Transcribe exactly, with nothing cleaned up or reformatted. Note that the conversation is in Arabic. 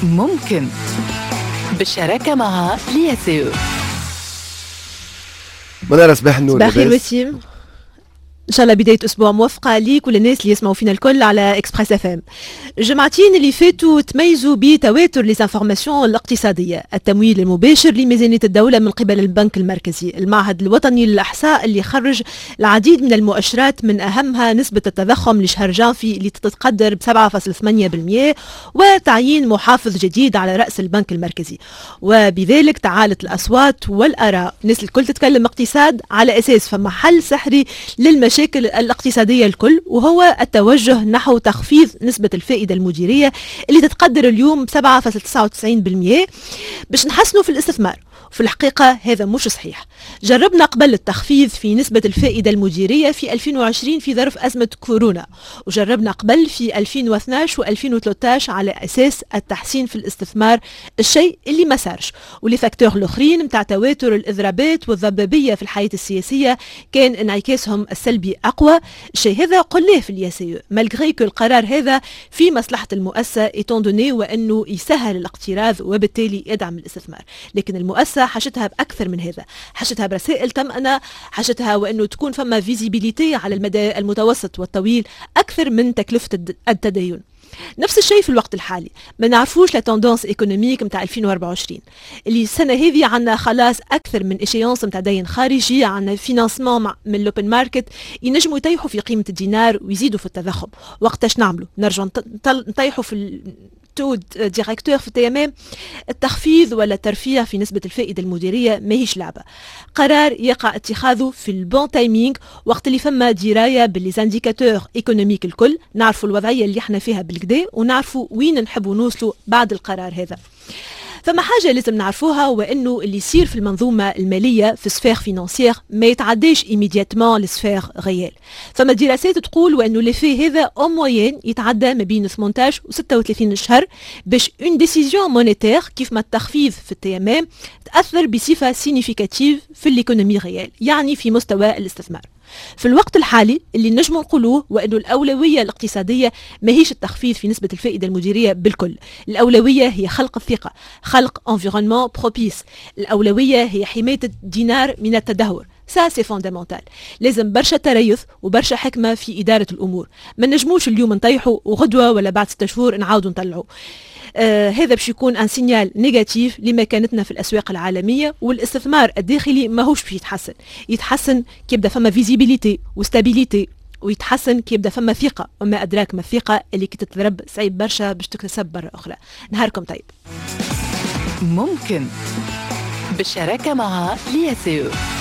ممكن بالشراكة مع لياسيو. منار صباح النور. صباح الخير وسيم، ان شاء الله بدايه اسبوع موفقه ليك وللناس اللي يسمعوا فينا الكل على اكسبريس اف ام. الجمعتين اللي فاتوا تميزوا بتواتر ليزانفورماسيون الاقتصاديه، التمويل المباشر لميزانيه الدوله من قبل البنك المركزي، المعهد الوطني للاحصاء اللي خرج العديد من المؤشرات من اهمها نسبه التضخم لشهر جانفي اللي تتقدر ب سبعة فاصلة ثمانية بالمئة، وتعيين محافظ جديد على راس البنك المركزي. وبذلك تعالت الاصوات والاراء، الناس الكل تتكلم اقتصاد على اساس فما حل سحري للمشاكل المشاكل الاقتصادية الكل، وهو التوجه نحو تخفيض نسبة الفائدة المديرية اللي تتقدر اليوم ب سبعة فاصلة تسعة وتسعين بالمئة باش نحسنوا في الاستثمار. في الحقيقة هذا مش صحيح. جربنا قبل التخفيض في نسبة الفائدة المديرية في ألفين وعشرين في ظرف أزمة كورونا، وجربنا قبل في ألفين واثناش وألفين وثلاثة عشر على أساس التحسين في الاستثمار، الشيء اللي ما صارش. ولي فاكتور الآخرين متاع تواتر الإضرابات والضبابية في الحياة السياسية كان انعكاسهم السلبي أقوى. الشيء هذا قلناه في الياسيو، مالغري كو القرار هذا في مصلحة المؤسسة إيتون دوني وأنه يسهل الاقتراض وبالتالي يدعم الاستثمار، لكن المؤسسة حشتها بأكثر من هذا، حشتها برسائل تمأنة، حشتها وأنه تكون فما فيزيبيليتي على المدى المتوسط والطويل أكثر من تكلفة التدين. نفس الشيء في الوقت الحالي، ما نعرفوش لا توندونس ايكونوميك نتاع ألفين وأربعة وعشرين اللي السنه هذه عندنا خلاص اكثر من اشيونس نتاع دين خارجي، عندنا فينانسمون من لوبن ماركت ينجموا يطيحوا في قيمه الدينار ويزيدوا في التضخم. وقتاش نعملوا؟ نرجعوا نطيحوا في تو ديريكتور في التي ام ام. التخفيض ولا الترفيه في نسبه الفائده المديريه ماهيش لعبه، قرار يقع اتخاذه في البون تايمينغ وقت اللي فما درايه بالليزانديكاتور ايكونوميك الكل، نعرفوا الوضعيه اللي احنا فيها بالكدا ونعرفوا وين نحبوا نوصلوا بعد القرار هذا. فما حاجة لازم نعرفوها، وأنه اللي يصير في المنظومة المالية في سفير فينانسيير ما يتعداش إيميدياتمون لسفير غيال. فما دراسات تقول وأنه لفي هذا أو موين يتعدى ما بين ثمانية عشر و ستة وثلاثين شهر باش اون ديسيزيون مونيتير كيف ما التخفيض في التي ام ام تأثر بصفة سينيفيكاتيف في الإيكونومي غيال، يعني في مستوى الاستثمار. في الوقت الحالي اللي نجموا نقولوه وأنه الأولوية الاقتصادية ماهيش التخفيض في نسبة الفائدة المديرية بالكل، الأولوية هي خلق الثقة، خلق انفيرونمون بروبيس، الأولوية هي حماية الدينار من التدهور. سا سي فوندامونتال. لازم برشا تريث وبرشا حكمة في إدارة الأمور، ما نجموش اليوم نطيحوا وغدوة ولا بعد ستة شهور نعاودوا نطلعوا. آه هذا باش يكون ان سينيال نيجاتيف لمكانتنا في الاسواق العالميه، والاستثمار الداخلي ماهوش باش يتحسن، يتحسن كي يبدا فما فيزيبيليتي وستابيليتي، ويتحسن كي يبدا فما ثقه، وما ادراك ما الثقه اللي كي تتضرب صعيب برشا باش تكتسب برا اخرى. نهاركم طيب. ممكن بالشراكه مع لياسيو.